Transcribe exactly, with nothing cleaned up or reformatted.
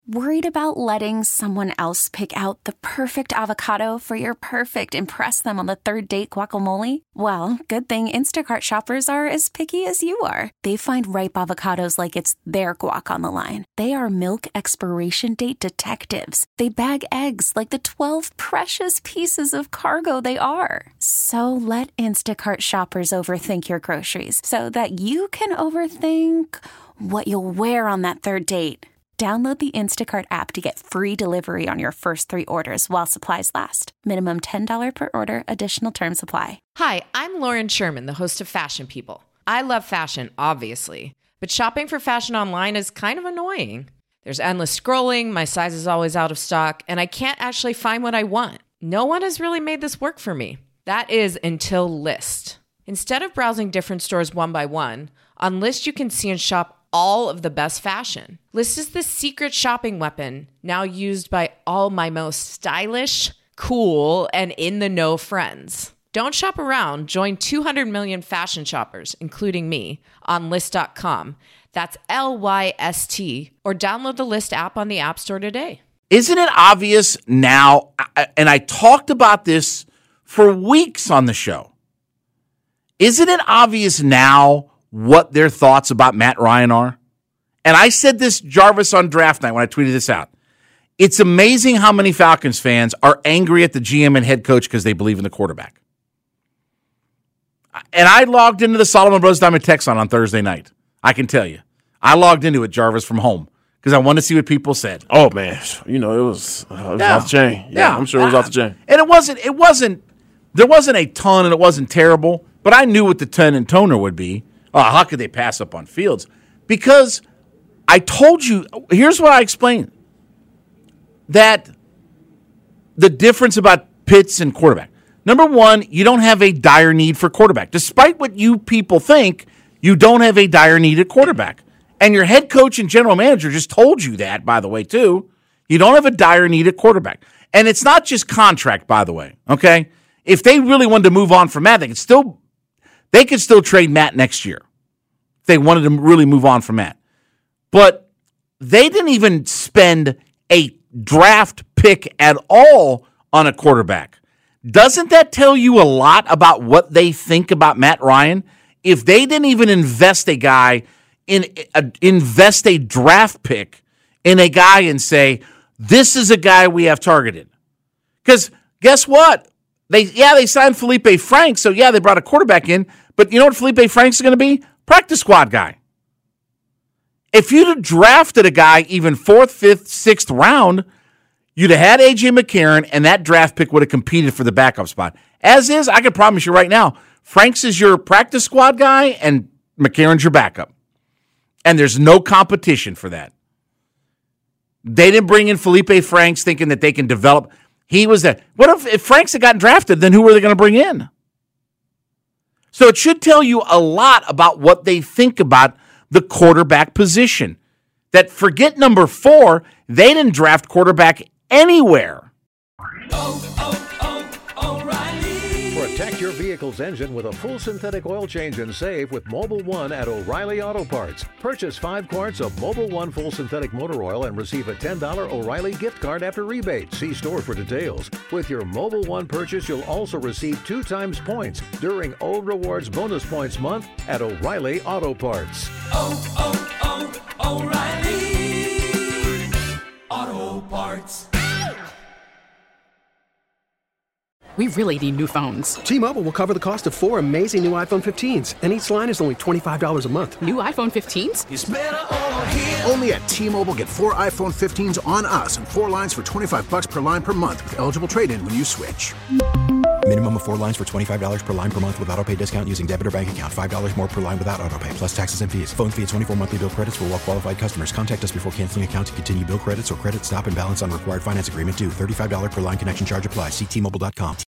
Worried about letting someone else pick out the perfect avocado for your perfect impress them on the third date guacamole? Well, good thing Instacart shoppers are as picky as you are. They find ripe avocados like it's their guac on the line. They are milk expiration date detectives. They bag eggs like the twelve precious pieces of cargo they are. So let Instacart shoppers overthink your groceries so that you can overthink what you'll wear on that third date. Download the Instacart app to get free delivery on your first three orders while supplies last. Minimum ten dollars per order. Additional terms apply. Hi, I'm Lauren Sherman, the host of Fashion People. I love fashion, obviously, but shopping for fashion online is kind of annoying. There's endless scrolling, my size is always out of stock, and I can't actually find what I want. No one has really made this work for me. That is until Lyst. Instead of browsing different stores one by one, on Lyst you can see and shop all of the best fashion. Lyst is the secret shopping weapon now used by all my most stylish, cool, and in-the-know friends. Don't shop around. Join two hundred million fashion shoppers, including me, on Lyst dot com. That's L Y S T. Or download the Lyst app on the App Store today. Isn't it obvious now, and I talked about this for weeks on the show, isn't it obvious now what their thoughts about Matt Ryan are? And I said this, Jarvis, on draft night when I tweeted this out. It's amazing how many Falcons fans are angry at the G M and head coach because they believe in the quarterback. And I logged into the Solomon Brothers Diamond Texan on Thursday night. I can tell you. I logged into it, Jarvis, from home because I wanted to see what people said. Oh, man. You know, it was, uh, it was yeah. off the chain. Yeah, yeah, I'm sure it was uh, off the chain. And it wasn't, it wasn't, there wasn't a ton and it wasn't terrible, but I knew what the ten and toner would be. Oh, how could they pass up on Fields? Because I told you, here's what I explained, that the difference about Pitts and quarterback. Number one, you don't have a dire need for quarterback. Despite what you people think, you don't have a dire need at quarterback. And your head coach and general manager just told you that, by the way, too. You don't have a dire need at quarterback. And it's not just contract, by the way, okay? If they really wanted to move on from Matt, they could still, they could still trade Matt next year. They wanted to really move on from Matt. But they didn't even spend a draft pick at all on a quarterback. Doesn't that tell you a lot about what they think about Matt Ryan? If they didn't even invest a guy in a, invest a draft pick in a guy and say, this is a guy we have targeted. Because guess what? They yeah, they signed Felipe Franks, so yeah, they brought a quarterback in, but you know what Felipe Franks is going to be? Practice squad guy. If you'd have drafted a guy even fourth, fifth, sixth round, you'd have had A J McCarron, and that draft pick would have competed for the backup spot. As is, I can promise you right now, Franks is your practice squad guy, and McCarron's your backup. And there's no competition for that. They didn't bring in Felipe Franks thinking that they can develop. He was that. What if, if Franks had gotten drafted, then who were they going to bring in? So it should tell you a lot about what they think about the quarterback position. That forget number four, they didn't draft quarterback anywhere. Oh, oh, oh, O'Reilly. Protect your vehicle's engine with a full synthetic oil change and save with Mobil one at O'Reilly Auto Parts. Purchase five quarts of Mobil one full synthetic motor oil and receive a ten dollars O'Reilly gift card after rebate. See store for details. With your Mobil one purchase, you'll also receive two times points during O Rewards Bonus Points Month at O'Reilly Auto Parts. Oh, oh, oh, O'Reilly Auto Parts. We really need new phones. T-Mobile will cover the cost of four amazing new iPhone fifteens, and each line is only twenty-five dollars a month. New iPhone fifteens? It's better over here. Only at T-Mobile, get four iPhone fifteens on us and four lines for twenty-five dollars per line per month with eligible trade-in when you switch. Minimum of four lines for twenty-five dollars per line per month with autopay discount using debit or bank account. five dollars more per line without autopay, plus taxes and fees. Phone fee at twenty-four monthly bill credits for well-qualified customers. Contact us before canceling account to continue bill credits or credit stop and balance on required finance agreement due. thirty-five dollars per line connection charge applies. See T Mobile dot com.